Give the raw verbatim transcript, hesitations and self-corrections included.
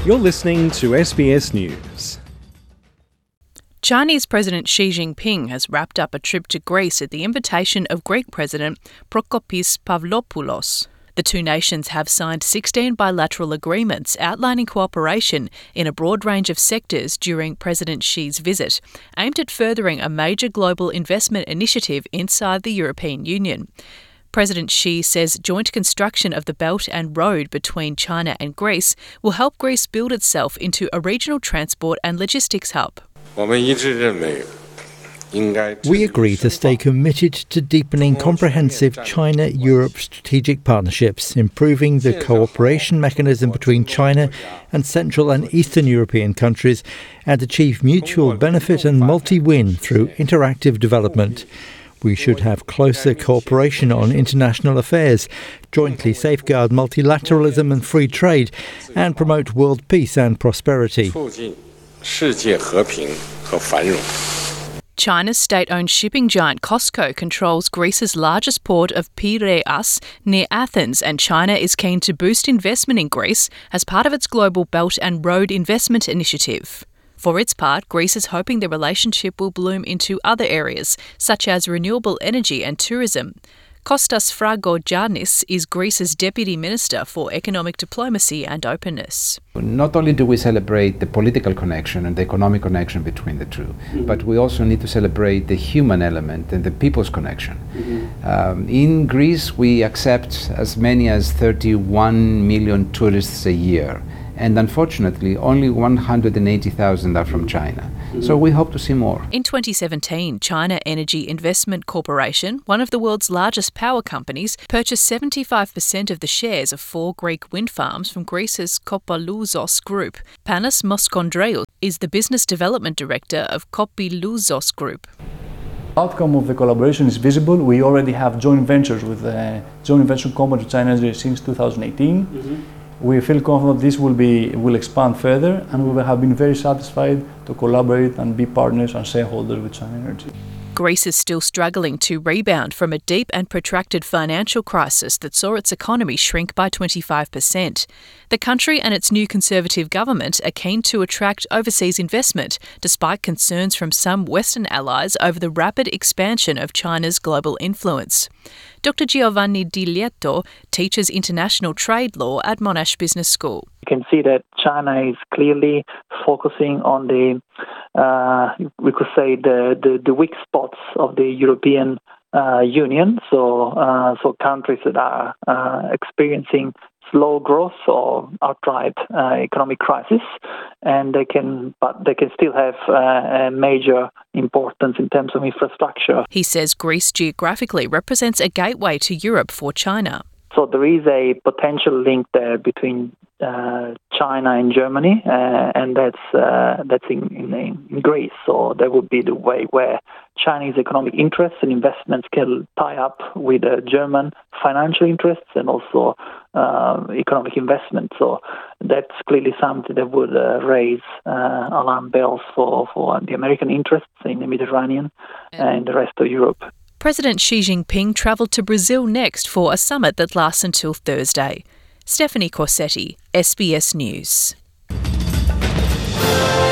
You're listening to S B S News. Chinese President Xi Jinping has wrapped up a trip to Greece at the invitation of Greek President Prokopis Pavlopoulos. The two nations have signed sixteen bilateral agreements outlining cooperation in a broad range of sectors during President Xi's visit, aimed at furthering a major global investment initiative inside the European Union. President Xi says joint construction of the Belt and Road between China and Greece will help Greece build itself into a regional transport and logistics hub. We agree to stay committed to deepening comprehensive China-Europe strategic partnerships, improving the cooperation mechanism between China and Central and Eastern European countries, and achieve mutual benefit and multi-win through interactive development. We should have closer cooperation on international affairs, jointly safeguard multilateralism and free trade, and promote world peace and prosperity. China's state-owned shipping giant COSCO controls Greece's largest port of Piraeus near Athens, and China is keen to boost investment in Greece as part of its global Belt and Road investment initiative. For its part, Greece is hoping the relationship will bloom into other areas, such as renewable energy and tourism. Kostas Fragogiannis is Greece's Deputy Minister for Economic Diplomacy and Openness. Not only do we celebrate the political connection and the economic connection between the two, mm-hmm. but we also need to celebrate the human element and the people's connection. Mm-hmm. Um, in Greece, we accept as many as thirty-one million tourists a year. And unfortunately, only one hundred eighty thousand are from China. So we hope to see more. In twenty seventeen, China Energy Investment Corporation, one of the world's largest power companies, purchased seventy-five percent of the shares of four Greek wind farms from Greece's Kopilouzos Group. Panos Moskondreou is the Business Development Director of Kopilouzos Group. The outcome of the collaboration is visible. We already have joint ventures with the joint venture company of China Energy since two thousand eighteen. Mm-hmm. We feel confident this will be will expand further, and we have been very satisfied to collaborate and be partners and shareholders with China Energy. Greece is still struggling to rebound from a deep and protracted financial crisis that saw its economy shrink by twenty-five percent. The country and its new Conservative government are keen to attract overseas investment, despite concerns from some Western allies over the rapid expansion of China's global influence. Doctor Giovanni Di Lieto teaches international trade law at Monash Business School. You can see that China is clearly focusing on the, uh, we could say, the, the, the weak spots of the European uh, Union. So, uh, so countries that are uh, experiencing slow growth or outright uh, economic crisis, and they can, but they can still have uh, a major importance in terms of infrastructure. He says Greece geographically represents a gateway to Europe for China. So there is a potential link there between uh, China and Germany, uh, and that's uh, that's in, in, in Greece. So that would be the way where Chinese economic interests and investments can tie up with uh, German financial interests and also uh, economic investment. So that's clearly something that would uh, raise uh, alarm bells for, for the American interests in the Mediterranean and the rest of Europe. President Xi Jinping travelled to Brazil next for a summit that lasts until Thursday. Stephanie Corsetti, S B S News.